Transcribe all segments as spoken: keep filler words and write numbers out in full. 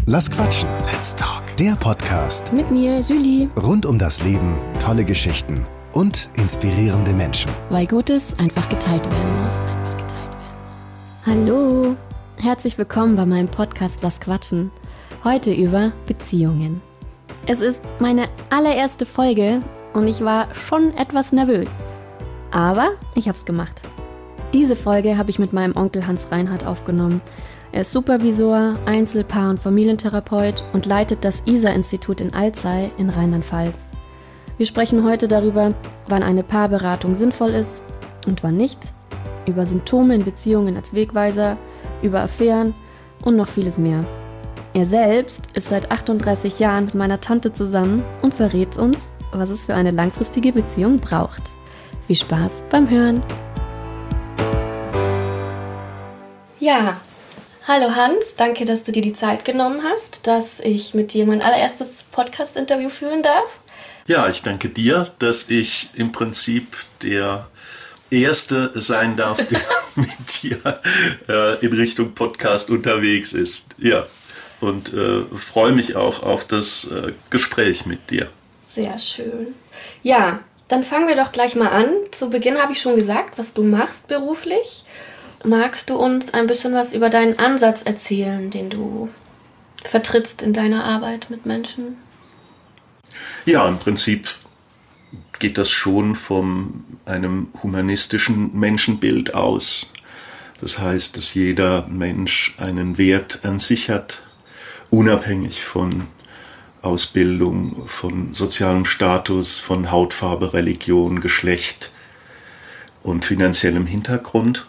Lass quatschen. Let's talk. Der Podcast. Mit mir, Julie. Rund um das Leben, tolle Geschichten und inspirierende Menschen. Weil Gutes einfach geteilt werden muss. Hallo. Herzlich willkommen bei meinem Podcast Lass quatschen. Heute über Beziehungen. Es ist meine allererste Folge und ich war schon etwas nervös. Aber ich hab's gemacht. Diese Folge habe ich mit meinem Onkel Hans Reinhardt aufgenommen. Er ist Supervisor, Einzelpaar- und Familientherapeut und leitet das I S A-Institut in Alzey in Rheinland-Pfalz. Wir sprechen heute darüber, wann eine Paarberatung sinnvoll ist und wann nicht, über Symptome in Beziehungen als Wegweiser, über Affären und noch vieles mehr. Er selbst ist seit achtunddreißig Jahren mit meiner Tante zusammen und verrät uns, was es für eine langfristige Beziehung braucht. Viel Spaß beim Hören! Ja, hallo Hans, danke, dass du dir die Zeit genommen hast, dass ich mit dir mein allererstes Podcast-Interview führen darf. Ja, ich danke dir, dass ich im Prinzip der Erste sein darf, der mit dir äh, in Richtung Podcast unterwegs ist. Ja, und äh, freue mich auch auf das äh, Gespräch mit dir. Sehr schön. Ja, dann fangen wir doch gleich mal an. Zu Beginn habe ich schon gesagt, was du machst beruflich. Magst du uns ein bisschen was über deinen Ansatz erzählen, den du vertrittst in deiner Arbeit mit Menschen? Ja, im Prinzip geht das schon von einem humanistischen Menschenbild aus. Das heißt, dass jeder Mensch einen Wert an sich hat, unabhängig von Ausbildung, von sozialem Status, von Hautfarbe, Religion, Geschlecht und finanziellem Hintergrund.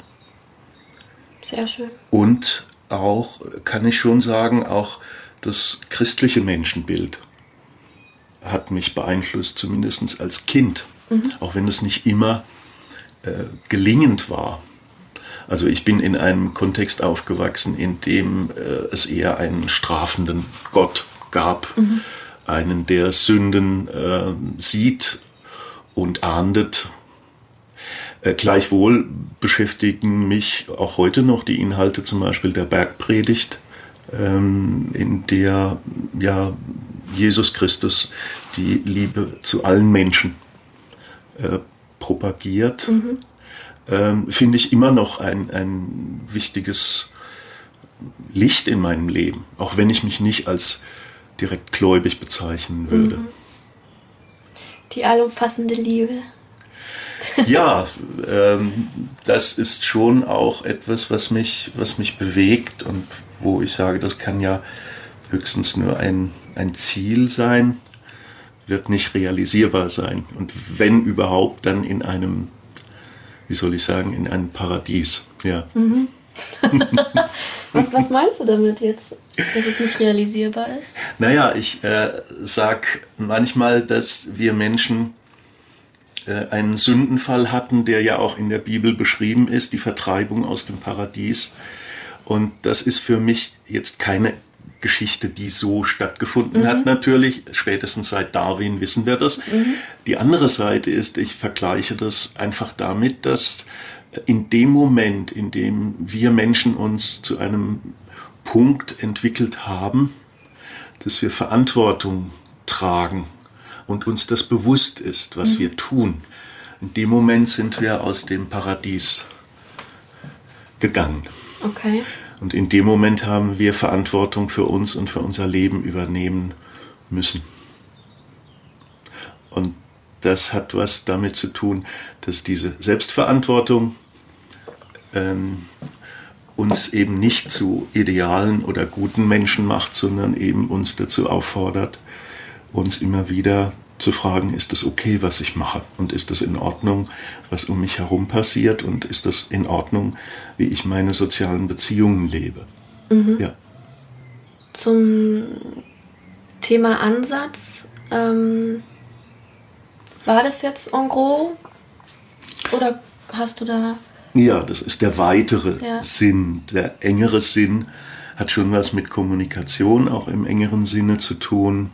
Sehr schön. Und auch, kann ich schon sagen, auch das christliche Menschenbild hat mich beeinflusst, zumindest als Kind, mhm. auch wenn es nicht immer äh, gelingend war. Also ich bin in einem Kontext aufgewachsen, in dem äh, es eher einen strafenden Gott gab, mhm. einen, der Sünden äh, sieht und ahndet. Äh, gleichwohl beschäftigen mich auch heute noch die Inhalte zum Beispiel der Bergpredigt, ähm, in der ja, Jesus Christus die Liebe zu allen Menschen äh, propagiert. Mhm. Ähm, finde ich immer noch ein, ein wichtiges Licht in meinem Leben, auch wenn ich mich nicht als direkt gläubig bezeichnen würde. Mhm. Die allumfassende Liebe. Ja, ähm, das ist schon auch etwas, was mich, was mich bewegt und wo ich sage, das kann ja höchstens nur ein, ein Ziel sein, wird nicht realisierbar sein. Und wenn überhaupt, dann in einem, wie soll ich sagen, in einem Paradies. Ja. Mhm. was, was meinst du damit jetzt, dass es nicht realisierbar ist? Naja, ich äh, sage manchmal, dass wir Menschen einen Sündenfall hatten, der ja auch in der Bibel beschrieben ist, die Vertreibung aus dem Paradies. Und das ist für mich jetzt keine Geschichte, die so stattgefunden mhm. hat natürlich. Spätestens seit Darwin wissen wir das. Mhm. Die andere Seite ist, ich vergleiche das einfach damit, dass in dem Moment, in dem wir Menschen uns zu einem Punkt entwickelt haben, dass wir Verantwortung tragen und uns das bewusst ist, was mhm. wir tun. In dem Moment sind wir aus dem Paradies gegangen. Okay. Und in dem Moment haben wir Verantwortung für uns und für unser Leben übernehmen müssen. Und das hat was damit zu tun, dass diese Selbstverantwortung ähm, uns eben nicht zu idealen oder guten Menschen macht, sondern eben uns dazu auffordert, uns immer wieder zu fragen, ist das okay, was ich mache? Und ist das in Ordnung, was um mich herum passiert? Und ist das in Ordnung, wie ich meine sozialen Beziehungen lebe? Mhm. Ja. Zum Thema Ansatz, ähm, war das jetzt en gros? Oder hast du da... Ja, das ist der weitere ja. Sinn. Der engere Sinn hat schon was mit Kommunikation auch im engeren Sinne zu tun.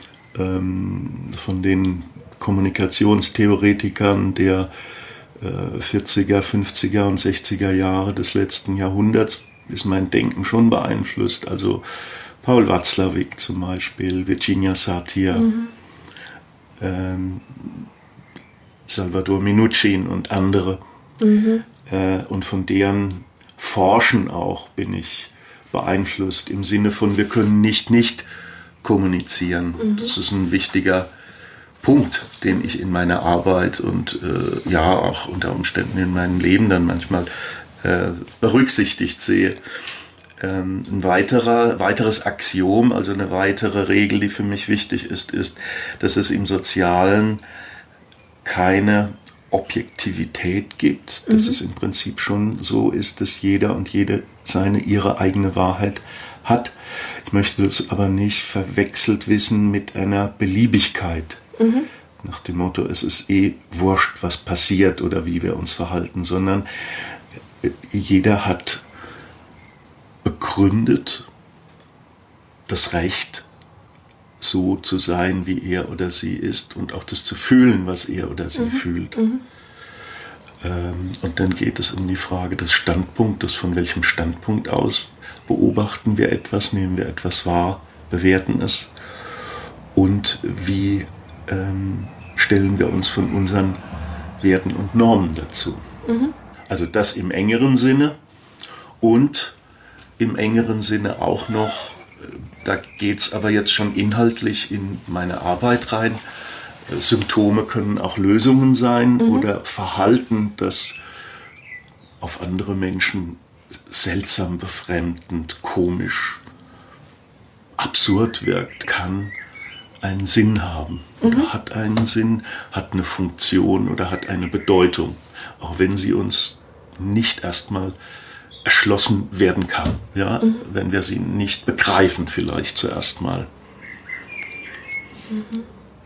Von den Kommunikationstheoretikern der vierziger, fünfziger und sechziger Jahre des letzten Jahrhunderts ist mein Denken schon beeinflusst. Also Paul Watzlawick zum Beispiel, Virginia Satir, mhm. ähm, Salvador Minuchin und andere. Mhm. Äh, und von deren Forschen auch bin ich beeinflusst, im Sinne von, wir können nicht nicht kommunizieren. Mhm. Das ist ein wichtiger Punkt, den ich in meiner Arbeit und äh, ja auch unter Umständen in meinem Leben dann manchmal äh, berücksichtigt sehe. Ähm, ein weiterer, weiteres Axiom, also eine weitere Regel, die für mich wichtig ist, ist, dass es im Sozialen keine Objektivität gibt, dass mhm. es im Prinzip schon so ist, dass jeder und jede seine, ihre eigene Wahrheit hat. Ich möchte das aber nicht verwechselt wissen mit einer Beliebigkeit. Mhm. Nach dem Motto, es ist eh wurscht, was passiert oder wie wir uns verhalten, sondern jeder hat begründet das Recht, so zu sein, wie er oder sie ist und auch das zu fühlen, was er oder sie mhm. fühlt. Mhm. Ähm, und dann geht es um die Frage des Standpunktes, von welchem Standpunkt aus beobachten wir etwas, nehmen wir etwas wahr, bewerten es und wie ähm, stellen wir uns von unseren Werten und Normen dazu. Mhm. Also das im engeren Sinne und im engeren Sinne auch noch, da geht es aber jetzt schon inhaltlich in meine Arbeit rein. Symptome können auch Lösungen sein mhm. oder Verhalten, das auf andere Menschen seltsam, befremdend, komisch, absurd wirkt, kann einen Sinn haben oder mhm. hat einen Sinn, hat eine Funktion oder hat eine Bedeutung, auch wenn sie uns nicht erstmal erschlossen werden kann, ja, mhm. wenn wir sie nicht begreifen vielleicht zuerst mal. Mhm.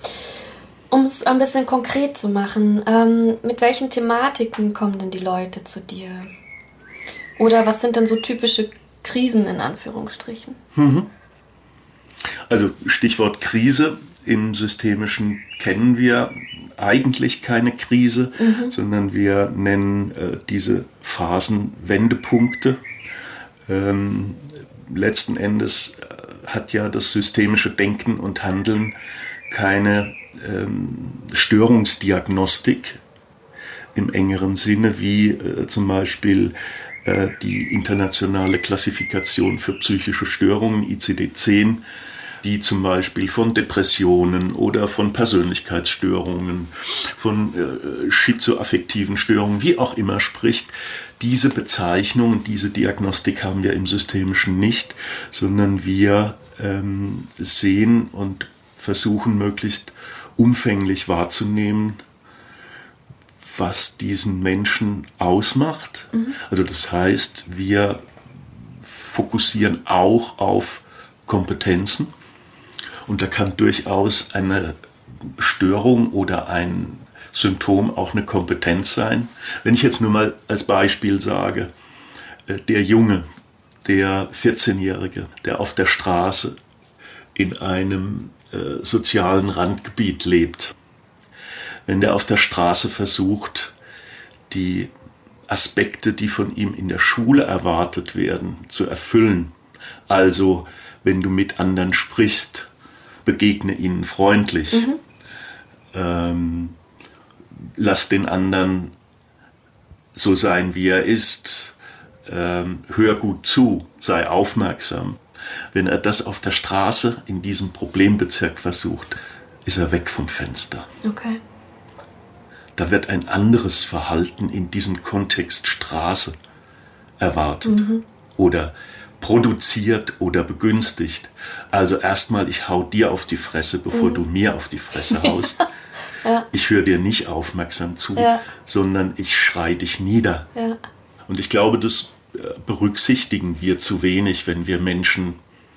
Um es ein bisschen konkret zu machen, ähm, mit welchen Thematiken kommen denn die Leute zu dir? Oder was sind denn so typische Krisen in Anführungsstrichen? Mhm. Also Stichwort Krise, im Systemischen kennen wir eigentlich keine Krise, mhm. sondern wir nennen äh, diese Phasen Wendepunkte. Ähm, letzten Endes äh, hat ja das systemische Denken und Handeln keine ähm, Störungsdiagnostik im engeren Sinne, wie äh, zum Beispiel äh, die internationale Klassifikation für psychische Störungen, I C D zehn, die zum Beispiel von Depressionen oder von Persönlichkeitsstörungen, von äh, schizoaffektiven Störungen, wie auch immer spricht. Diese Bezeichnung, diese Diagnostik haben wir im Systemischen nicht, sondern wir ähm, sehen und versuchen möglichst umfänglich wahrzunehmen, was diesen Menschen ausmacht. Mhm. Also das heißt, wir fokussieren auch auf Kompetenzen. Und da kann durchaus eine Störung oder ein Symptom auch eine Kompetenz sein. Wenn ich jetzt nur mal als Beispiel sage, der Junge, der vierzehnjährige, der auf der Straße in einem äh, sozialen Randgebiet lebt, wenn der auf der Straße versucht, die Aspekte, die von ihm in der Schule erwartet werden, zu erfüllen, also wenn du mit anderen sprichst, begegne ihnen freundlich. Mhm. Ähm, lass den anderen so sein, wie er ist. Ähm, hör gut zu, sei aufmerksam. Wenn er das auf der Straße in diesem Problembezirk versucht, ist er weg vom Fenster. Okay. Da wird ein anderes Verhalten in diesem Kontext Straße erwartet. Mhm. Oder produziert oder begünstigt. Also erstmal, ich hau dir auf die Fresse, bevor mhm. du mir auf die Fresse haust. Ja. Ich höre dir nicht aufmerksam zu, ja. sondern ich schrei dich nieder. Ja. Und ich glaube, das berücksichtigen wir zu wenig, wenn wir Menschen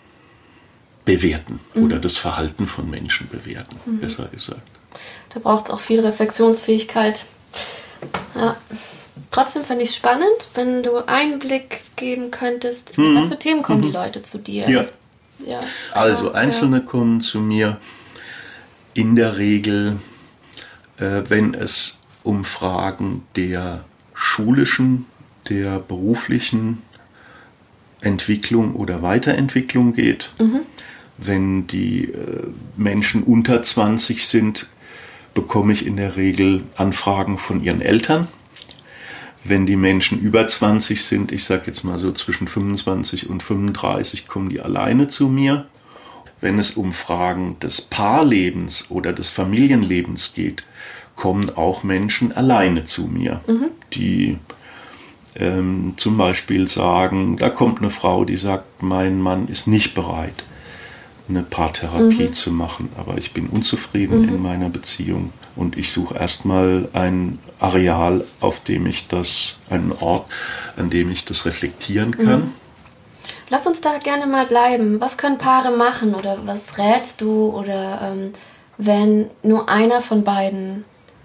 bewerten mhm. oder das Verhalten von Menschen bewerten, mhm. besser gesagt. Da braucht es auch viel Reflexionsfähigkeit. Ja. Trotzdem finde ich es spannend, wenn du Einblick geben könntest, mhm. was für Themen kommen mhm. die Leute zu dir? Ja. Was, ja. Also Einzelne ja. kommen zu mir in der Regel, äh, wenn es um Fragen der schulischen, der beruflichen Entwicklung oder Weiterentwicklung geht. Mhm. Wenn die äh, Menschen unter zwanzig sind, bekomme ich in der Regel Anfragen von ihren Eltern. Wenn die Menschen über zwanzig sind, ich sage jetzt mal so zwischen fünfundzwanzig und fünfunddreißig, kommen die alleine zu mir. Wenn es um Fragen des Paarlebens oder des Familienlebens geht, kommen auch Menschen alleine zu mir, mhm. die ähm, zum Beispiel sagen, da kommt eine Frau, die sagt, mein Mann ist nicht bereit, eine Paartherapie mhm. zu machen, aber ich bin unzufrieden mhm. in meiner Beziehung und ich suche erstmal ein Areal, auf dem ich das, einen Ort, an dem ich das reflektieren kann. Mhm. Lass uns da gerne mal bleiben. Was können Paare machen oder was rätst du oder ähm, wenn nur einer von beiden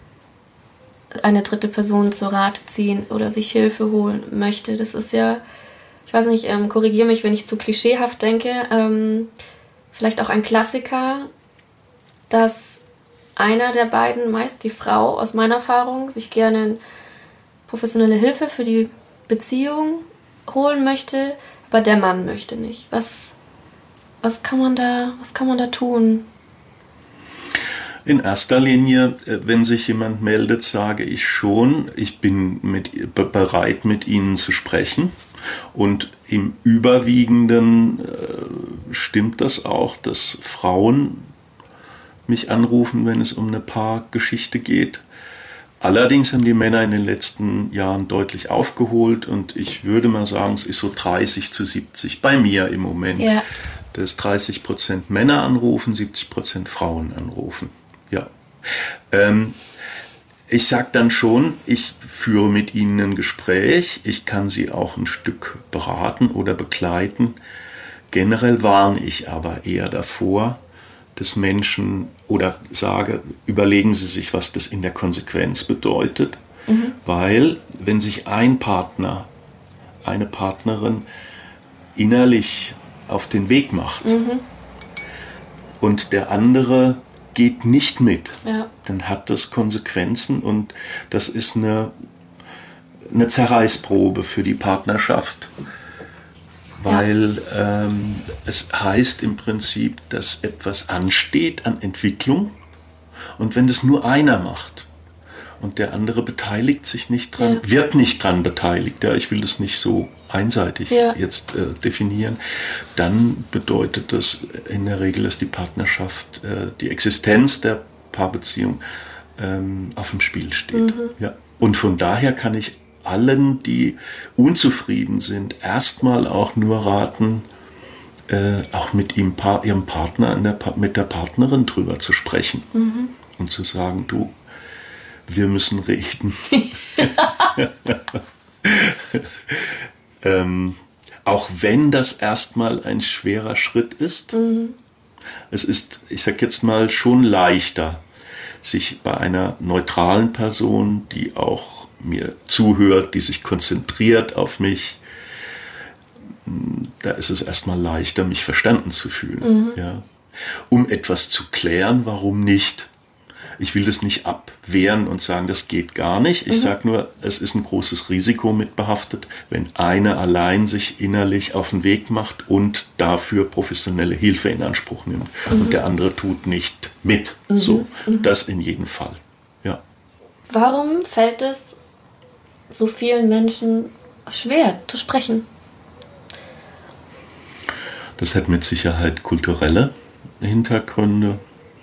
eine dritte Person zu Rate ziehen oder sich Hilfe holen möchte? Das ist ja, ich weiß nicht, ähm, korrigiere mich, wenn ich zu klischeehaft denke, ähm, vielleicht auch ein Klassiker, dass einer der beiden, meist die Frau aus meiner Erfahrung, sich gerne professionelle Hilfe für die Beziehung holen möchte, aber der Mann möchte nicht. Was, was kann man da, was kann man da tun? In erster Linie, wenn sich jemand meldet, sage ich schon, ich bin mit, bereit, mit Ihnen zu sprechen. Und im Überwiegenden äh, stimmt das auch, dass Frauen mich anrufen, wenn es um eine Paargeschichte geht. Allerdings haben die Männer in den letzten Jahren deutlich aufgeholt und ich würde mal sagen, es ist so dreißig zu siebzig bei mir im Moment. Ja. Dass dreißig Prozent Männer anrufen, siebzig Prozent Frauen anrufen. Ja. Ähm, ich sage dann schon, ich führe mit ihnen ein Gespräch, ich kann sie auch ein Stück beraten oder begleiten. Generell warne ich aber eher davor, des Menschen oder sage, überlegen Sie sich, was das in der Konsequenz bedeutet. Mhm. Weil, wenn sich ein Partner, eine Partnerin innerlich auf den Weg macht mhm. und der andere geht nicht mit, ja. dann hat das Konsequenzen und das ist eine, eine Zerreißprobe für die Partnerschaft. Weil ja. ähm, es heißt im Prinzip, dass etwas ansteht an Entwicklung und wenn das nur einer macht und der andere beteiligt sich nicht dran, ja. wird nicht dran beteiligt, ja, ich will das nicht so einseitig ja. jetzt äh, definieren, dann bedeutet das in der Regel, dass die Partnerschaft, äh, die Existenz der Paarbeziehung ähm, auf dem Spiel steht. Mhm. Ja. Und von daher kann ich allen, die unzufrieden sind, erstmal auch nur raten, äh, auch mit ihm, pa- ihrem Partner, in der pa- mit der Partnerin drüber zu sprechen. Mhm. Und zu sagen, du, wir müssen reden. ähm, auch wenn das erstmal ein schwerer Schritt ist, mhm. es ist, ich sag jetzt mal, schon leichter, sich bei einer neutralen Person, die auch mir zuhört, die sich konzentriert auf mich, da ist es erstmal leichter, mich verstanden zu fühlen. Mhm. Ja. Um etwas zu klären, warum nicht? Ich will das nicht abwehren und sagen, das geht gar nicht. Ich mhm. sage nur, es ist ein großes Risiko mit behaftet, wenn einer allein sich innerlich auf den Weg macht und dafür professionelle Hilfe in Anspruch nimmt. Mhm. Und der andere tut nicht mit. Mhm. So, mhm. das in jedem Fall. Ja. Warum fällt es so vielen Menschen schwer zu sprechen? Das hat mit Sicherheit kulturelle Hintergründe.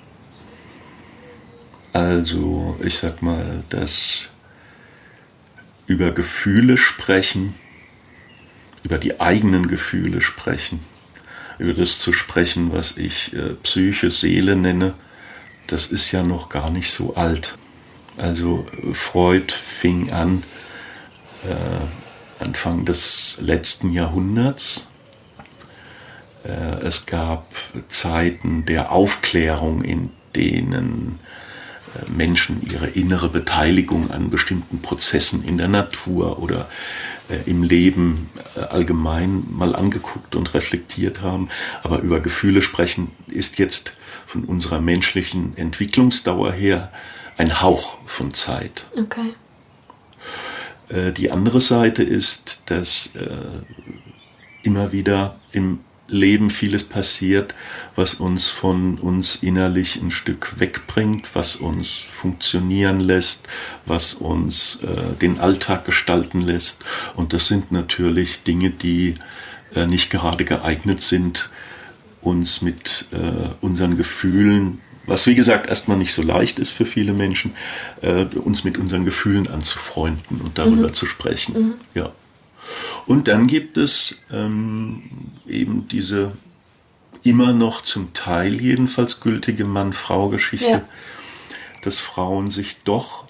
Also, ich sag mal, das über Gefühle sprechen, über die eigenen Gefühle sprechen, über das zu sprechen, was ich äh, Psyche, Seele nenne, das ist ja noch gar nicht so alt. Also Freud fing an, äh, Anfang des letzten Jahrhunderts. Äh, es gab Zeiten der Aufklärung, in denen äh, Menschen ihre innere Beteiligung an bestimmten Prozessen in der Natur oder äh, im Leben äh, allgemein mal angeguckt und reflektiert haben. Aber über Gefühle sprechen ist jetzt von unserer menschlichen Entwicklungsdauer her ein Hauch von Zeit. Okay. Die andere Seite ist, dass immer wieder im Leben vieles passiert, was uns von uns innerlich ein Stück wegbringt, was uns funktionieren lässt, was uns äh, den Alltag gestalten lässt. Und das sind natürlich Dinge, die äh, nicht gerade geeignet sind, uns mit äh, unseren Gefühlen, was wie gesagt erstmal nicht so leicht ist für viele Menschen, äh, uns mit unseren Gefühlen anzufreunden und darüber mhm. zu sprechen. Mhm. Ja. Und dann gibt es ähm, eben diese immer noch zum Teil jedenfalls gültige Mann-Frau-Geschichte, ja. dass Frauen sich doch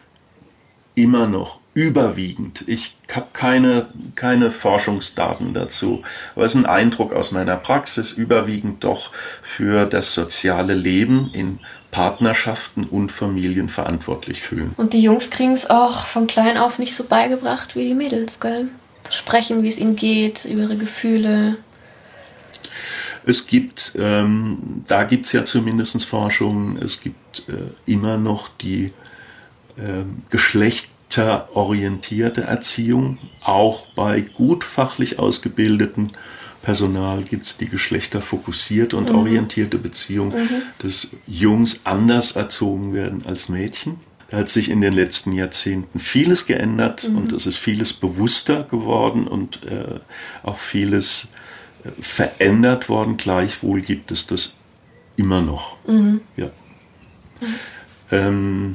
immer noch überwiegend, ich habe keine, keine Forschungsdaten dazu, aber es ist ein Eindruck aus meiner Praxis, überwiegend doch für das soziale Leben in Partnerschaften und Familien verantwortlich fühlen. Und die Jungs kriegen es auch von klein auf nicht so beigebracht wie die Mädels, gell? Zu sprechen, wie es ihnen geht, über ihre Gefühle. Es gibt, ähm, da gibt es ja zumindest Forschungen, es gibt äh, immer noch die äh, geschlechterorientierte Erziehung. Auch bei gut fachlich ausgebildeten Personal gibt es die geschlechterfokussierte und mhm. orientierte Beziehung, mhm. dass Jungs anders erzogen werden als Mädchen. Da hat sich in den letzten Jahrzehnten vieles geändert mhm. und es ist vieles bewusster geworden und äh, auch vieles äh, verändert worden. Gleichwohl gibt es das immer noch. Mhm. Ja. Mhm. Ähm,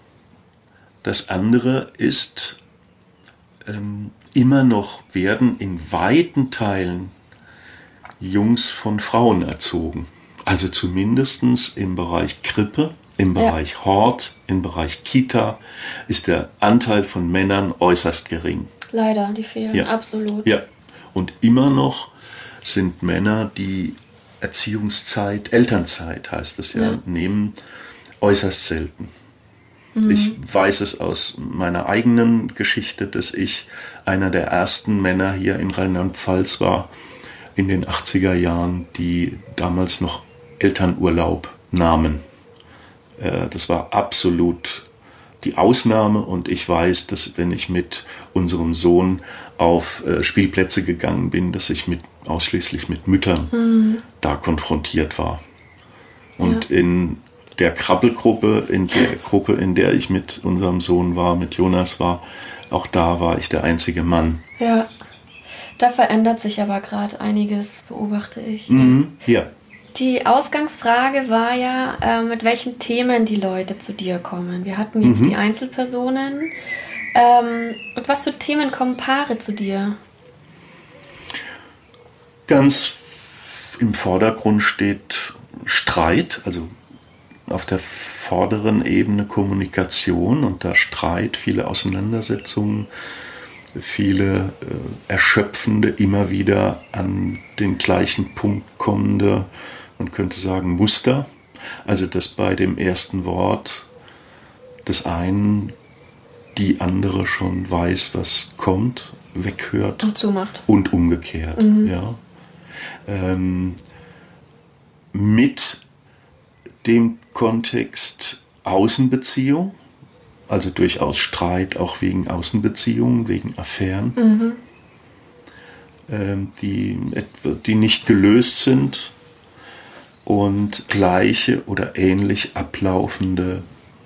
das andere ist, ähm, immer noch werden in weiten Teilen Jungs von Frauen erzogen. Also zumindest im Bereich Krippe. Im Bereich ja. Hort, im Bereich Kita ist der Anteil von Männern äußerst gering. Leider, die fehlen, ja. absolut. Ja, und immer noch sind Männer, die Erziehungszeit, Elternzeit heißt es ja, ja. nehmen, äußerst selten. Mhm. Ich weiß es aus meiner eigenen Geschichte, dass ich einer der ersten Männer hier in Rheinland-Pfalz war, in den achtziger Jahren, die damals noch Elternurlaub nahmen. Das war absolut die Ausnahme und ich weiß, dass wenn ich mit unserem Sohn auf Spielplätze gegangen bin, dass ich mit, ausschließlich mit Müttern mhm. da konfrontiert war. Und ja. in der Krabbelgruppe, in der Gruppe, in der ich mit unserem Sohn war, mit Jonas war, auch da war ich der einzige Mann. Ja, da verändert sich aber gerade einiges, beobachte ich. Mhm. Ja. Die Ausgangsfrage war ja, äh, mit welchen Themen die Leute zu dir kommen. Wir hatten jetzt mhm. die Einzelpersonen. Ähm, mit was für Themen kommen Paare zu dir? Ganz im Vordergrund steht Streit, also auf der vorderen Ebene Kommunikation und da Streit, viele Auseinandersetzungen, viele äh, erschöpfende, immer wieder an den gleichen Punkt kommende, man könnte sagen, Muster. Also dass bei dem ersten Wort des einen die andere schon weiß, was kommt, weghört und zumacht. Und umgekehrt. Mhm. Ja. Ähm, mit dem Kontext Außenbeziehung, also durchaus Streit auch wegen Außenbeziehungen, wegen Affären, mhm. ähm, die, die nicht gelöst sind und gleiche oder ähnlich ablaufende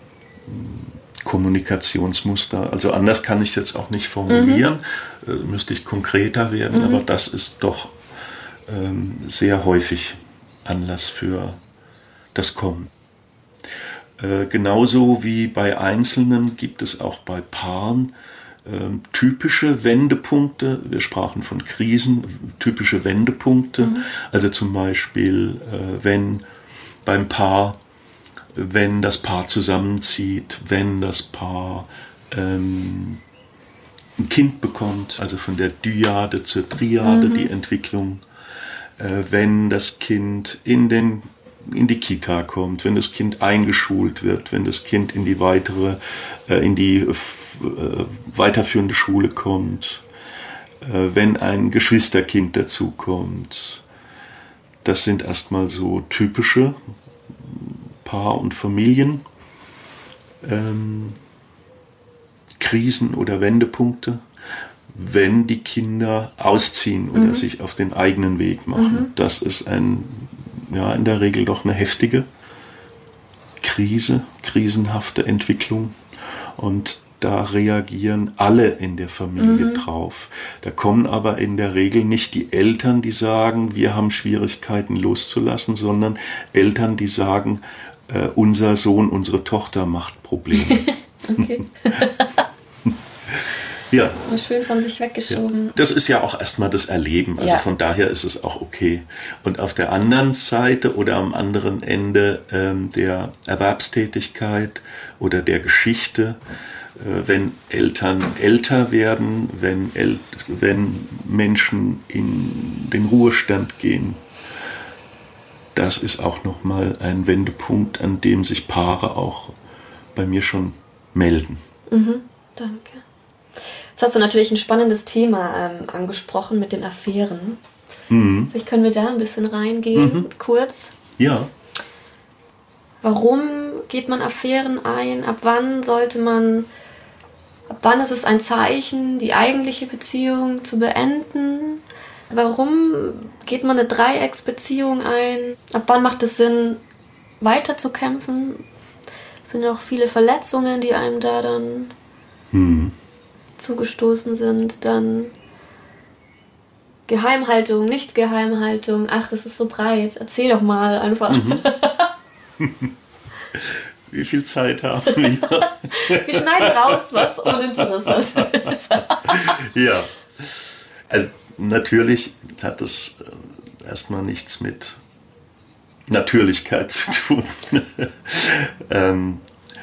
Kommunikationsmuster. Also anders kann ich es jetzt auch nicht formulieren, mhm. äh, müsste ich konkreter werden, mhm. aber das ist doch ähm, sehr häufig Anlass für das Kommen. Äh, genauso wie bei Einzelnen gibt es auch bei Paaren äh, typische Wendepunkte. Wir sprachen von Krisen, typische Wendepunkte. Mhm. Also zum Beispiel, äh, wenn beim Paar, wenn das Paar zusammenzieht, wenn das Paar ähm, ein Kind bekommt, also von der Dyade zur Triade mhm. die Entwicklung, äh, wenn das Kind in den in die Kita kommt, wenn das Kind eingeschult wird, wenn das Kind in die weitere, äh, in die äh, weiterführende Schule kommt, äh, wenn ein Geschwisterkind dazukommt. Das sind erstmal so typische Paar- und Familien, ähm, Krisen oder Wendepunkte. wenn die Kinder ausziehen oder mhm. sich auf den eigenen Weg machen. Mhm. Das ist ein, ja, in der Regel doch eine heftige Krise, krisenhafte Entwicklung. Und da reagieren alle in der Familie mhm. drauf. Da kommen aber in der Regel nicht die Eltern, die sagen, wir haben Schwierigkeiten loszulassen, sondern Eltern, die sagen, äh, unser Sohn, unsere Tochter macht Probleme. Okay. Ja. Schön von sich weggeschoben. Ja. Das ist ja auch erstmal das Erleben. Also ja. von daher ist es auch okay. Und auf der anderen Seite oder am anderen Ende ähm, der Erwerbstätigkeit oder der Geschichte, äh, wenn Eltern älter werden, wenn, El- wenn Menschen in den Ruhestand gehen, das ist auch nochmal ein Wendepunkt, an dem sich Paare auch bei mir schon melden. Mhm, danke. Jetzt hast du natürlich ein spannendes Thema ähm, angesprochen mit den Affären. Mhm. Vielleicht können wir da ein bisschen reingehen, mhm. kurz. Ja. Warum geht man Affären ein? Ab wann sollte man, ab wann ist es ein Zeichen, die eigentliche Beziehung zu beenden? Warum geht man eine Dreiecksbeziehung ein? Ab wann macht es Sinn, weiterzukämpfen? Es sind ja auch viele Verletzungen, die einem da dann mhm. zugestoßen sind. Dann Geheimhaltung, Nicht-Geheimhaltung. Ach, das ist so breit. Erzähl doch mal einfach. Mhm. Wie viel Zeit haben wir? Wir schneiden raus, was uninteressant ist. Ja, also natürlich hat das erstmal nichts mit Natürlichkeit zu tun. ähm,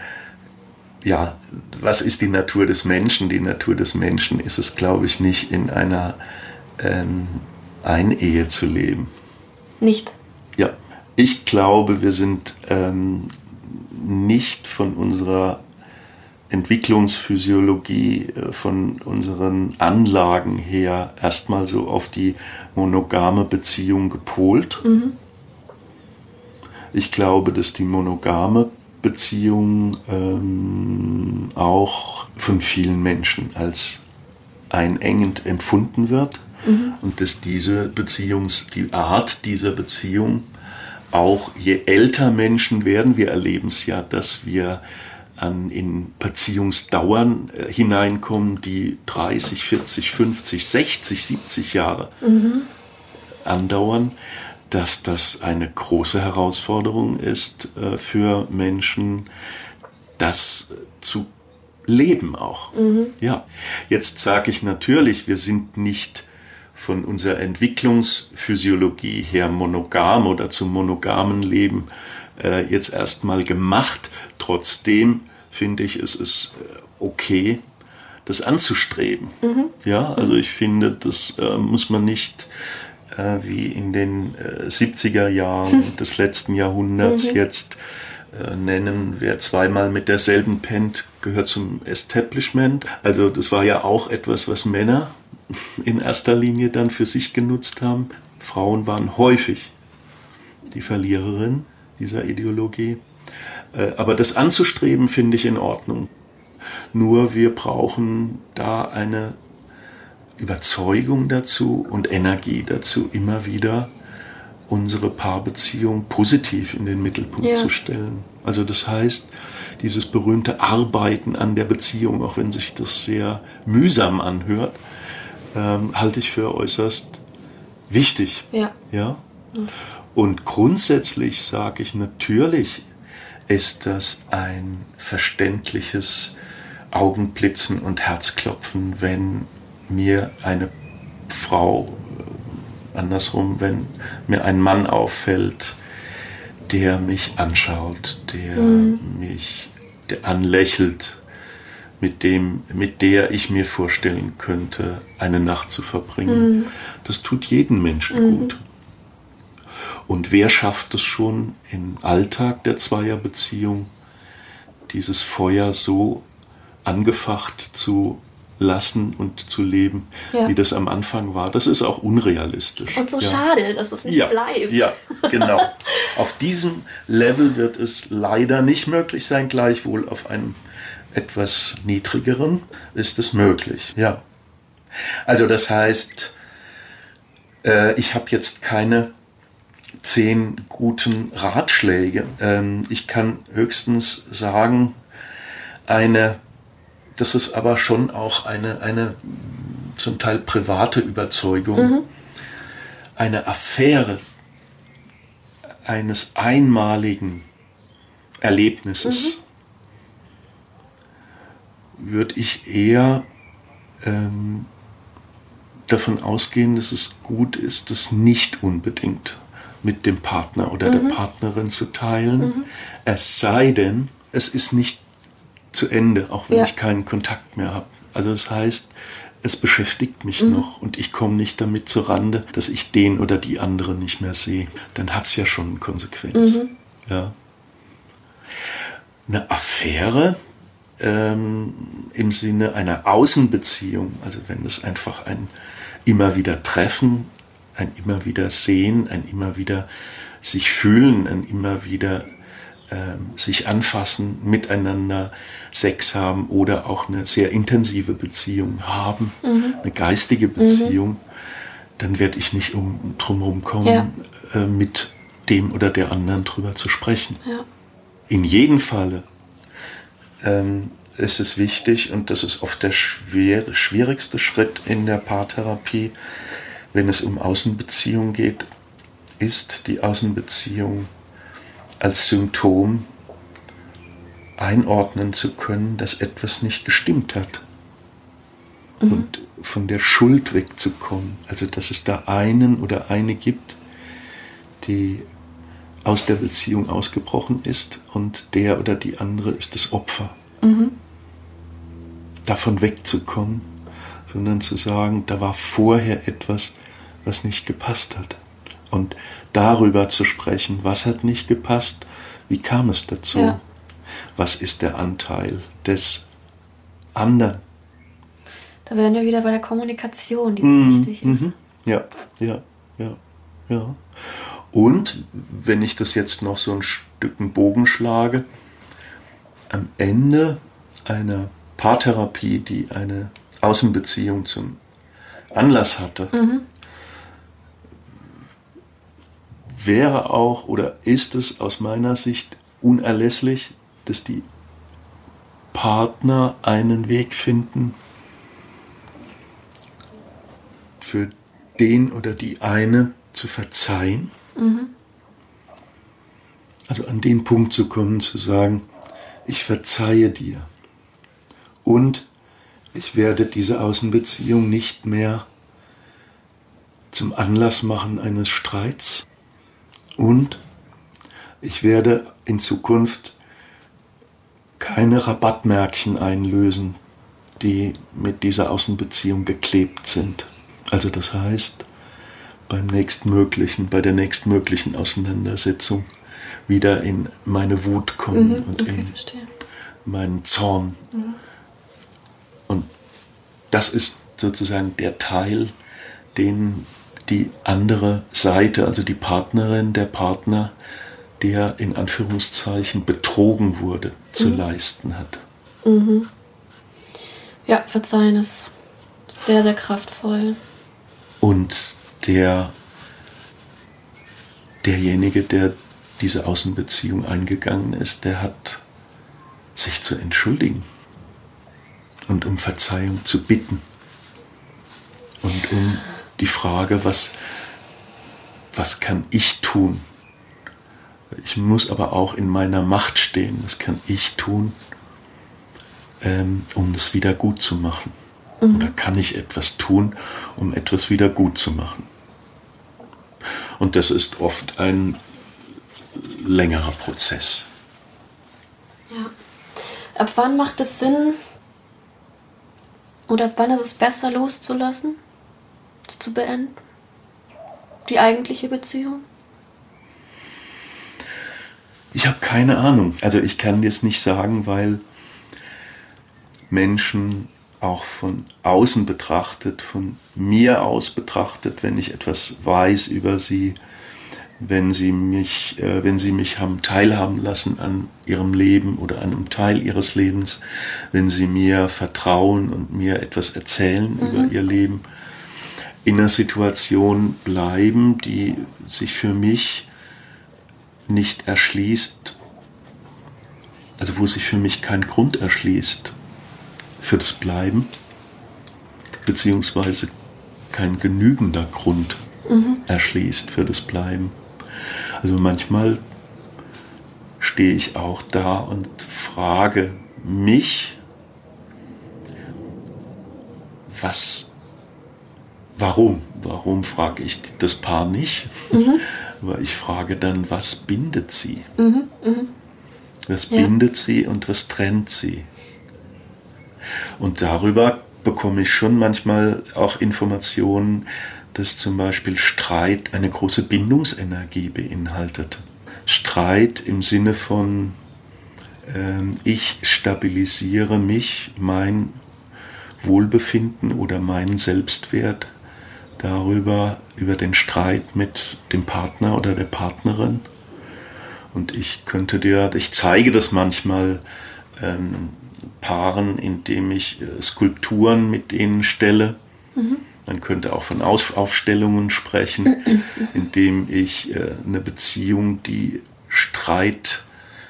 ja, was ist die Natur des Menschen? Die Natur des Menschen ist es, glaube ich, nicht in einer ähm, Einehe zu leben. Nicht? Ja, ich glaube, wir sind ähm, nicht von unserer Entwicklungsphysiologie, von unseren Anlagen her erstmal so auf die monogame Beziehung gepolt. Mhm. Ich glaube, dass die monogame Beziehung ähm, auch von vielen Menschen als einengend empfunden wird mhm. und dass diese Beziehungs, die Art dieser Beziehung auch je älter Menschen werden, wir erleben es ja, dass wir an, in Beziehungsdauern äh, hineinkommen, die dreißig, vierzig, fünfzig, sechzig, siebzig Jahre mhm. andauern, dass das eine große Herausforderung ist äh, für Menschen, das zu leben auch. Mhm. Ja. Jetzt sage ich natürlich, wir sind nicht von unserer Entwicklungsphysiologie her monogam oder zum monogamen Leben äh, jetzt erstmal gemacht. Trotzdem finde ich, es ist okay, das anzustreben. Mhm. Ja, also ich finde, das äh, muss man nicht äh, wie in den äh, siebziger Jahren des letzten Jahrhunderts mhm. jetzt äh, nennen, wer zweimal mit derselben pennt, gehört zum Establishment. Also das war ja auch etwas, was Männer in erster Linie dann für sich genutzt haben. Frauen waren häufig die Verliererin dieser Ideologie. Aber das anzustreben, finde ich in Ordnung. Nur wir brauchen da eine Überzeugung dazu und Energie dazu, immer wieder unsere Paarbeziehung positiv in den Mittelpunkt ja. zu stellen. Also das heißt, dieses berühmte Arbeiten an der Beziehung, auch wenn sich das sehr mühsam anhört, ähm, halte ich für äußerst wichtig. Ja. Ja? Und grundsätzlich sage ich, natürlich ist das ein verständliches Augenblitzen und Herzklopfen, wenn mir eine Frau, andersrum, wenn mir ein Mann auffällt, der mich anschaut, der mhm. mich der anlächelt, mit dem, mit der ich mir vorstellen könnte, eine Nacht zu verbringen. Mhm. Das tut jedem Menschen mhm. gut. Und wer schafft es schon im Alltag der Zweierbeziehung, dieses Feuer so angefacht zu lassen und zu leben, ja. wie das am Anfang war? Das ist auch unrealistisch. Und so ja. schade, dass es nicht ja. bleibt. Ja, genau. Auf diesem Level wird es leider nicht möglich sein, gleichwohl auf einem etwas niedrigeren ist es möglich. Ja. Also das heißt, äh, ich habe jetzt keine zehn guten Ratschläge. Ähm, ich kann höchstens sagen, eine, das ist aber schon auch eine, eine zum Teil private Überzeugung, mhm. eine Affäre eines einmaligen Erlebnisses mhm. würde ich eher ähm, davon ausgehen, dass es gut ist, das nicht unbedingt mit dem Partner oder mhm. der Partnerin zu teilen. Mhm. Es sei denn, es ist nicht zu Ende, auch wenn ja. ich keinen Kontakt mehr habe. Also das heißt, es beschäftigt mich mhm. noch und ich komme nicht damit zurande, dass ich den oder die andere nicht mehr sehe. Dann hat es ja schon eine Konsequenz. Mhm. Ja. Eine Affäre ähm, im Sinne einer Außenbeziehung, also wenn es einfach ein immer wieder Treffen, ein immer wieder Sehen, ein immer wieder sich fühlen, ein immer wieder ähm, sich anfassen, miteinander Sex haben oder auch eine sehr intensive Beziehung haben, mhm. eine geistige Beziehung, mhm. dann werde ich nicht um, drum herum kommen, ja. äh, mit dem oder der anderen drüber zu sprechen. Ja. In jedem Falle ähm, ist es wichtig, und das ist oft der schwer, schwierigste Schritt in der Paartherapie, wenn es um Außenbeziehung geht, ist die Außenbeziehung als Symptom einordnen zu können, dass etwas nicht gestimmt hat. Mhm. Und von der Schuld wegzukommen. Also dass es da einen oder eine gibt, die aus der Beziehung ausgebrochen ist und der oder die andere ist das Opfer. Mhm. Davon wegzukommen, sondern zu sagen, da war vorher etwas, was nicht gepasst hat. Und darüber zu sprechen, was hat nicht gepasst, wie kam es dazu, ja. was ist der Anteil des anderen. Da wären wir wieder bei der Kommunikation, die so mm, wichtig ist. Mm-hmm. Ja, ja, ja, ja. Und wenn ich das jetzt noch so ein Stück einen Bogen schlage, am Ende einer Paartherapie, die eine Außenbeziehung zum Anlass hatte, mhm. wäre auch oder ist es aus meiner Sicht unerlässlich, dass die Partner einen Weg finden, für den oder die eine zu verzeihen. Mhm. Also an den Punkt zu kommen, zu sagen, ich verzeihe dir und ich werde diese Außenbeziehung nicht mehr zum Anlass machen eines Streits und ich werde in Zukunft keine Rabattmärkchen einlösen, die mit dieser Außenbeziehung geklebt sind. Also das heißt, beim nächstmöglichen, bei der nächstmöglichen Auseinandersetzung wieder in meine Wut kommen mhm, und okay, in verstehe. meinen Zorn. Mhm. Und das ist sozusagen der Teil, den die andere Seite, also die Partnerin, der Partner, der in Anführungszeichen betrogen wurde, zu mhm. leisten hat. Mhm. Ja, verzeihen ist sehr, sehr kraftvoll. Und der, derjenige, der diese Außenbeziehung eingegangen ist, der hat sich zu entschuldigen und um Verzeihung zu bitten und um die Frage, was, was kann ich tun? Ich muss aber auch in meiner Macht stehen, was kann ich tun, ähm, um das wieder gut zu machen? Mhm. Oder kann ich etwas tun, um etwas wieder gut zu machen? Und das ist oft ein längerer Prozess. Ja. Ab wann macht es Sinn, oder ab wann ist es besser loszulassen, zu beenden? Die eigentliche Beziehung? Ich habe keine Ahnung. Also ich kann dir es nicht sagen, weil Menschen auch von außen betrachtet, von mir aus betrachtet, wenn ich etwas weiß über sie, wenn sie mich, äh, wenn sie mich haben teilhaben lassen an ihrem Leben oder an einem Teil ihres Lebens, wenn sie mir vertrauen und mir etwas erzählen mhm. über ihr Leben, in einer Situation bleiben, die sich für mich nicht erschließt, also wo sich für mich kein Grund erschließt für das Bleiben, beziehungsweise kein genügender Grund mhm. erschließt für das Bleiben. Also manchmal stehe ich auch da und frage mich, was, warum? Warum frage ich das Paar nicht? Mhm. Aber ich frage dann, was bindet sie? Mhm. Mhm. Was ja. bindet sie und was trennt sie? Und darüber bekomme ich schon manchmal auch Informationen, dass zum Beispiel Streit eine große Bindungsenergie beinhaltet. Streit im Sinne von, äh, ich stabilisiere mich, mein Wohlbefinden oder meinen Selbstwert darüber, über den Streit mit dem Partner oder der Partnerin. Und ich könnte dir, ich zeige das manchmal ähm, Paaren, indem ich äh, Skulpturen mit ihnen stelle. Mhm. Man könnte auch von Aus- Aufstellungen sprechen, indem ich äh, eine Beziehung, die Streit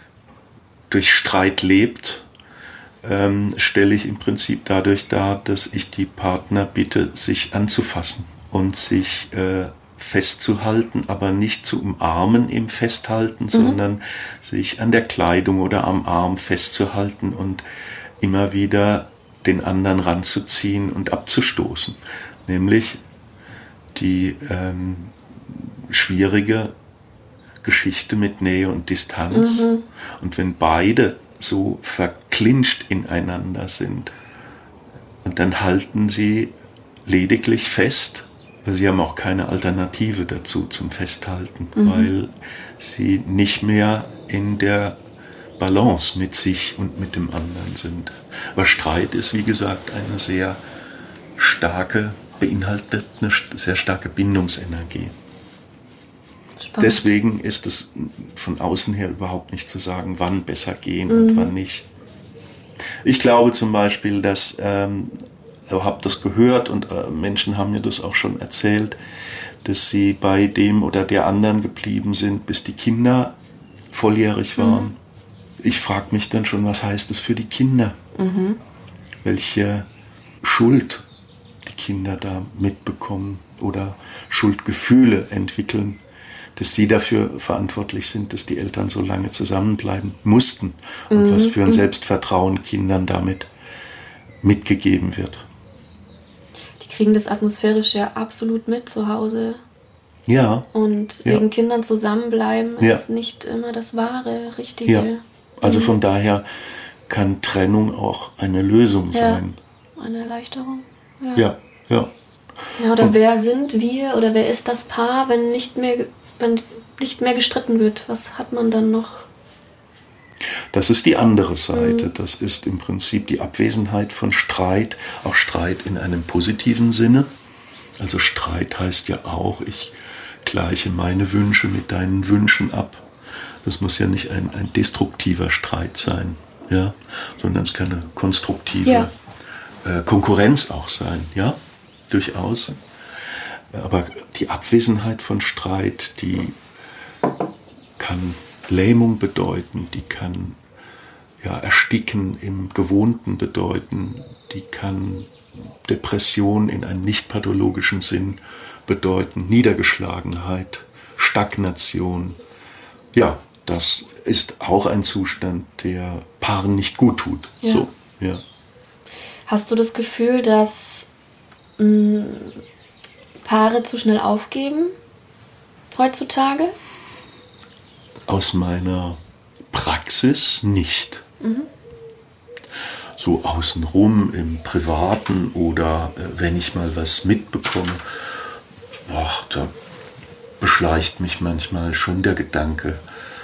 durch Streit lebt, ähm, stelle ich im Prinzip dadurch dar, dass ich die Partner bitte, sich anzufassen und sich äh, festzuhalten, aber nicht zu umarmen im Festhalten, mhm. sondern sich an der Kleidung oder am Arm festzuhalten und immer wieder den anderen ranzuziehen und abzustoßen. Nämlich die ähm, schwierige Geschichte mit Nähe und Distanz. Mhm. Und wenn beide so verklinscht ineinander sind, und dann halten sie lediglich fest, weil sie haben auch keine Alternative dazu zum Festhalten, mhm. weil sie nicht mehr in der Balance mit sich und mit dem anderen sind. Aber Streit ist, wie gesagt, eine sehr starke, beinhaltet eine sehr starke Bindungsenergie. Spannend. Deswegen ist es von außen her überhaupt nicht zu sagen, wann besser gehen mhm. und wann nicht. Ich glaube zum Beispiel, dass, ähm, ich habe das gehört und äh, Menschen haben mir das auch schon erzählt, dass sie bei dem oder der anderen geblieben sind, bis die Kinder volljährig waren. Mhm. Ich frage mich dann schon, was heißt das für die Kinder? Mhm. Welche Schuld die Kinder da mitbekommen oder Schuldgefühle entwickeln, dass sie dafür verantwortlich sind, dass die Eltern so lange zusammenbleiben mussten und mhm. was für ein Selbstvertrauen Kindern damit mitgegeben wird. Die kriegen das atmosphärisch ja absolut mit zu Hause. Ja. Und ja. wegen Kindern zusammenbleiben ist ja. nicht immer das wahre, richtige. Ja. Also von daher kann Trennung auch eine Lösung ja. sein. Eine Erleichterung. Ja, ja. ja. ja oder von, wer sind wir oder wer ist das Paar, wenn nicht mehr, wenn nicht mehr gestritten wird? Was hat man dann noch? Das ist die andere Seite. Mhm. Das ist im Prinzip die Abwesenheit von Streit, auch Streit in einem positiven Sinne. Also Streit heißt ja auch, ich gleiche meine Wünsche mit deinen Wünschen ab. Das muss ja nicht ein, ein destruktiver Streit sein, ja? Sondern es kann eine konstruktive ja. äh, Konkurrenz auch sein, ja, durchaus. Aber die Abwesenheit von Streit, die kann Lähmung bedeuten, die kann ja, Ersticken im Gewohnten bedeuten, die kann Depression in einem nicht pathologischen Sinn bedeuten, Niedergeschlagenheit, Stagnation. Ja, das ist auch ein Zustand, der Paaren nicht gut tut. Ja. So, ja. Hast du das Gefühl, dass mh, Paare zu schnell aufgeben heutzutage? Aus meiner Praxis nicht. Mhm. So außenrum im Privaten oder äh, wenn ich mal was mitbekomme, ach, da beschleicht mich manchmal schon der Gedanke,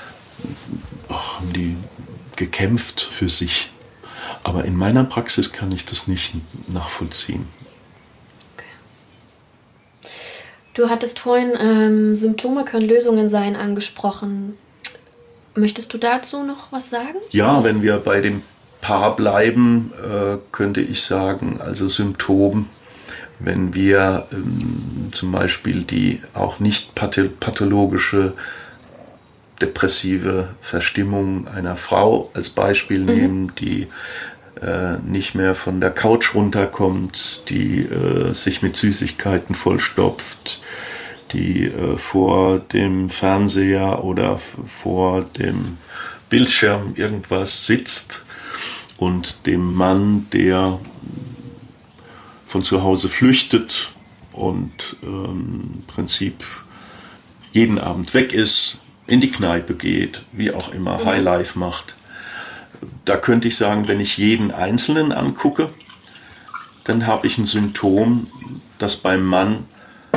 ach, haben die gekämpft für sich. Aber in meiner Praxis kann ich das nicht nachvollziehen. Okay. Du hattest vorhin ähm, Symptome können Lösungen sein angesprochen. Möchtest du dazu noch was sagen? Ja, wenn wir bei dem Paar bleiben, äh, könnte ich sagen, also Symptom, wenn wir ähm, zum Beispiel die auch nicht pathologische depressive Verstimmung einer Frau als Beispiel mhm. nehmen, die äh, nicht mehr von der Couch runterkommt, die äh, sich mit Süßigkeiten vollstopft, die äh, vor dem Fernseher oder vor dem Bildschirm irgendwas sitzt und dem Mann, der von zu Hause flüchtet und ähm, im Prinzip jeden Abend weg ist, in die Kneipe geht, wie auch immer, mhm. Highlife macht. Da könnte ich sagen, wenn ich jeden Einzelnen angucke, dann habe ich ein Symptom, das beim Mann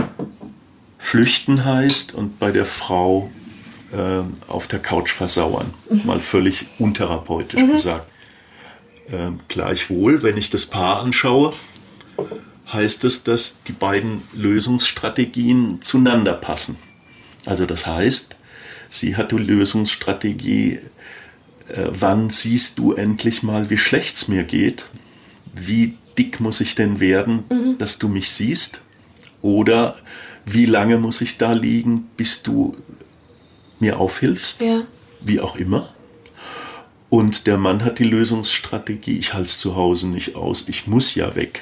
flüchten heißt und bei der Frau äh, auf der Couch versauern. Mhm. Mal völlig untherapeutisch mhm. gesagt. Äh, gleichwohl, wenn ich das Paar anschaue, heißt es, dass die beiden Lösungsstrategien zueinander passen. Also das heißt, sie hat die Lösungsstrategie, äh, wann siehst du endlich mal, wie schlecht es mir geht? Wie dick muss ich denn werden, mhm. dass du mich siehst? Oder wie lange muss ich da liegen, bis du mir aufhilfst? Ja. Wie auch immer. Und der Mann hat die Lösungsstrategie, ich halte es zu Hause nicht aus, ich muss ja weg.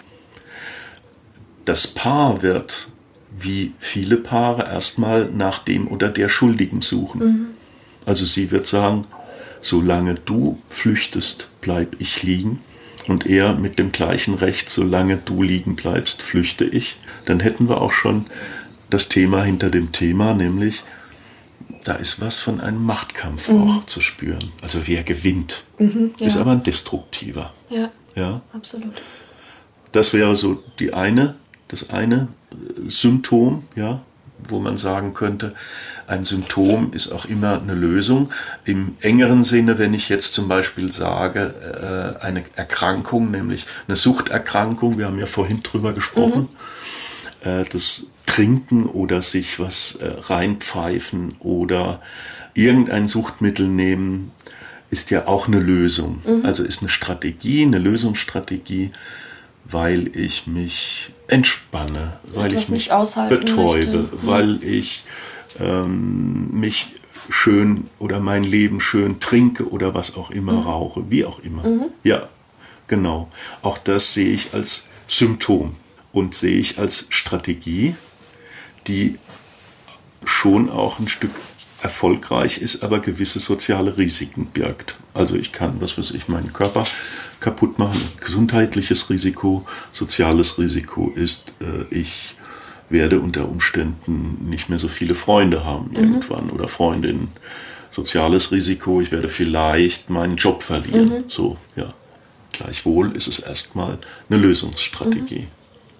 Das Paar wird, wie viele Paare, erstmal nach dem oder der Schuldigen suchen. Mhm. Also sie wird sagen, solange du flüchtest, bleib ich liegen. Und er mit dem gleichen Recht, solange du liegen bleibst, flüchte ich. Dann hätten wir auch schon das Thema hinter dem Thema, nämlich da ist was von einem Machtkampf mhm. auch zu spüren. Also wer gewinnt, mhm, ja. ist aber ein destruktiver. Ja, ja, absolut. Das wäre so die eine, das eine Symptom, ja, wo man sagen könnte, ein Symptom ist auch immer eine Lösung. Im engeren Sinne, wenn ich jetzt zum Beispiel sage, eine Erkrankung, nämlich eine Suchterkrankung, wir haben ja vorhin drüber gesprochen, mhm. das Trinken oder sich was reinpfeifen oder irgendein Suchtmittel nehmen, ist ja auch eine Lösung. Mhm. Also ist eine Strategie, eine Lösungsstrategie, weil ich mich entspanne, weil ich mich betäube, mhm. weil ich ähm, mich schön oder mein Leben schön trinke oder was auch immer mhm. rauche, wie auch immer. Mhm. Ja, genau. Auch das sehe ich als Symptom und sehe ich als Strategie, die schon auch ein Stück erfolgreich ist, aber gewisse soziale Risiken birgt. Also ich kann, was weiß ich, meinen Körper kaputt machen. Gesundheitliches Risiko, soziales Risiko ist, äh, ich werde unter Umständen nicht mehr so viele Freunde haben mhm. irgendwann oder Freundinnen. Soziales Risiko, ich werde vielleicht meinen Job verlieren. Mhm. So, ja. Gleichwohl ist es erstmal eine Lösungsstrategie. Mhm.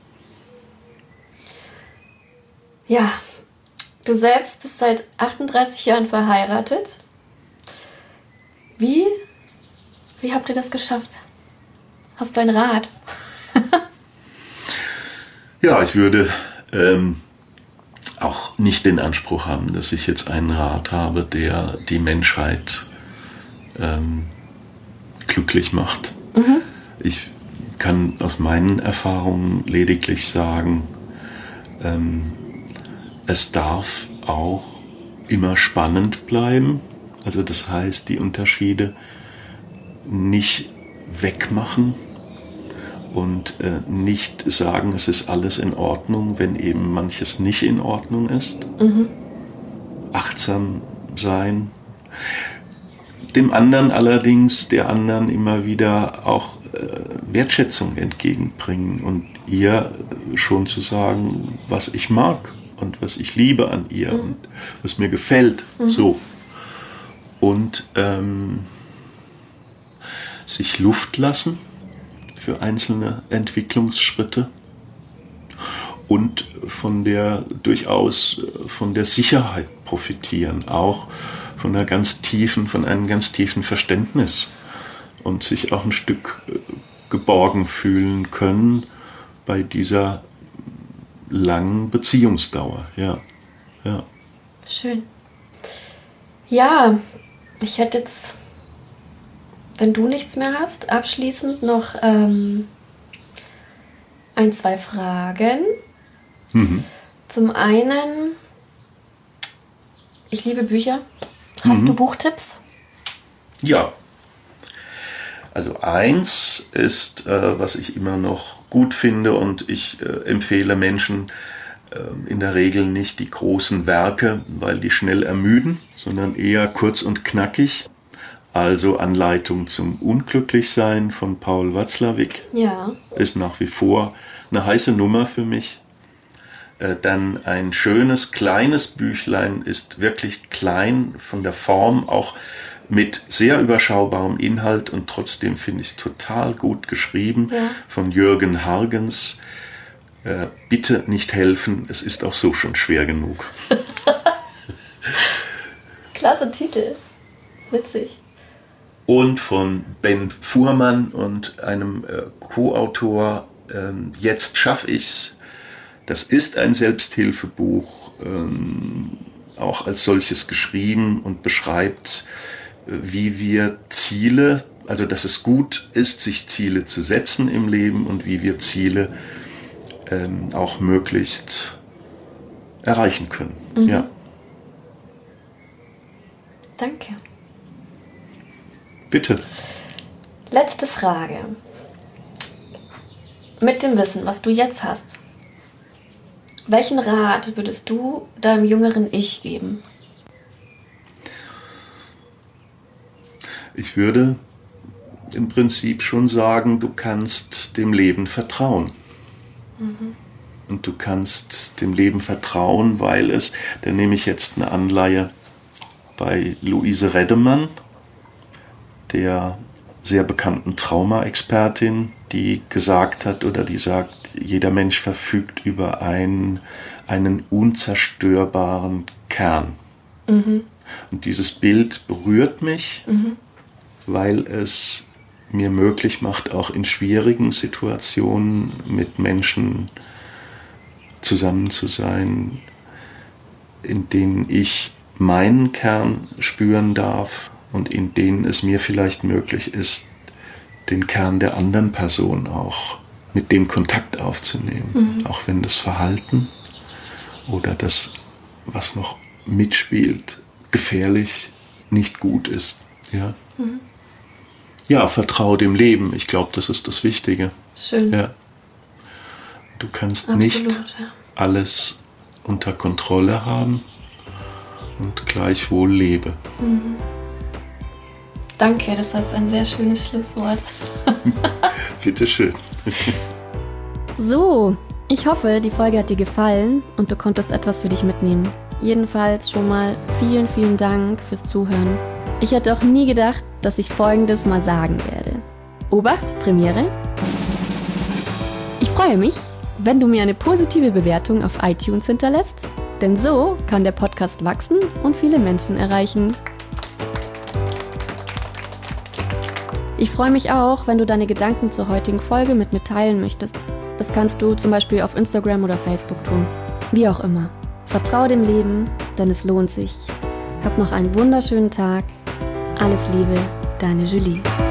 Ja, du selbst bist seit achtunddreißig Jahren verheiratet. Wie, wie habt ihr das geschafft? Hast du einen Rat? Ja, ich würde ähm, auch nicht den Anspruch haben, dass ich jetzt einen Rat habe, der die Menschheit ähm, glücklich macht. Mhm. Ich kann aus meinen Erfahrungen lediglich sagen, ähm, es darf auch immer spannend bleiben. Also das heißt, die Unterschiede nicht wegmachen und äh, nicht sagen, es ist alles in Ordnung, wenn eben manches nicht in Ordnung ist. Mhm. Achtsam sein. Dem anderen allerdings, der anderen immer wieder auch äh, Wertschätzung entgegenbringen und ihr schon zu sagen, was ich mag und was ich liebe an ihr mhm. und was mir gefällt. Mhm. So. Und ähm, sich Luft lassen für einzelne Entwicklungsschritte und von der durchaus von der Sicherheit profitieren, auch von einer ganz tiefen, von einem ganz tiefen Verständnis und sich auch ein Stück geborgen fühlen können bei dieser langen Beziehungsdauer. Ja, ja. Schön. Ja, ich hätte jetzt, wenn du nichts mehr hast, abschließend noch ähm, ein, zwei Fragen. Mhm. Zum einen, ich liebe Bücher. Hast mhm. du Buchtipps? Ja. Also eins ist, äh, was ich immer noch gut finde und ich äh, empfehle Menschen äh, in der Regel nicht die großen Werke, weil die schnell ermüden, sondern eher kurz und knackig. Also Anleitung zum Unglücklichsein von Paul Watzlawick. Ja. Ist nach wie vor eine heiße Nummer für mich. Äh, dann ein schönes, kleines Büchlein, ist wirklich klein von der Form, auch mit sehr überschaubarem Inhalt und trotzdem finde ich es total gut geschrieben, ja. Von Jürgen Hargens. Äh, bitte nicht helfen, es ist auch so schon schwer genug. Klasse Titel, witzig. Und von Ben Fuhrmann und einem äh, Co-Autor, äh, Jetzt schaff ich's. Das ist ein Selbsthilfebuch, ähm, auch als solches geschrieben und beschreibt, wie wir Ziele, also dass es gut ist, sich Ziele zu setzen im Leben und wie wir Ziele ähm, auch möglichst erreichen können. Mhm. Ja. Danke. Bitte. Letzte Frage. Mit dem Wissen, was du jetzt hast, welchen Rat würdest du deinem jüngeren Ich geben? Ich würde im Prinzip schon sagen, du kannst dem Leben vertrauen. Mhm. Und du kannst dem Leben vertrauen, weil es, da nehme ich jetzt eine Anleihe bei Luise Reddemann, der sehr bekannten Trauma-Expertin, die gesagt hat oder die sagt, jeder Mensch verfügt über einen, einen unzerstörbaren Kern. Mhm. Und dieses Bild berührt mich, mhm. weil es mir möglich macht, auch in schwierigen Situationen mit Menschen zusammen zu sein, in denen ich meinen Kern spüren darf und in denen es mir vielleicht möglich ist, den Kern der anderen Person auch mit dem Kontakt aufzunehmen. Mhm. Auch wenn das Verhalten oder das, was noch mitspielt, gefährlich, nicht gut ist. Ja, mhm. ja, vertraue dem Leben. Ich glaube, das ist das Wichtige. Schön. Ja. Du kannst Absolut, nicht ja. alles unter Kontrolle haben und gleichwohl lebe. Mhm. Danke, das war jetzt ein sehr schönes Schlusswort. Bitteschön. So, ich hoffe, die Folge hat dir gefallen und du konntest etwas für dich mitnehmen. Jedenfalls schon mal vielen, vielen Dank fürs Zuhören. Ich hätte auch nie gedacht, dass ich Folgendes mal sagen werde. Obacht, Premiere. Ich freue mich, wenn du mir eine positive Bewertung auf iTunes hinterlässt, denn so kann der Podcast wachsen und viele Menschen erreichen. Ich freue mich auch, wenn du deine Gedanken zur heutigen Folge mit mir teilen möchtest. Das kannst du zum Beispiel auf Instagram oder Facebook tun. Wie auch immer. Vertrau dem Leben, denn es lohnt sich. Hab noch einen wunderschönen Tag. Alles Liebe, deine Julie.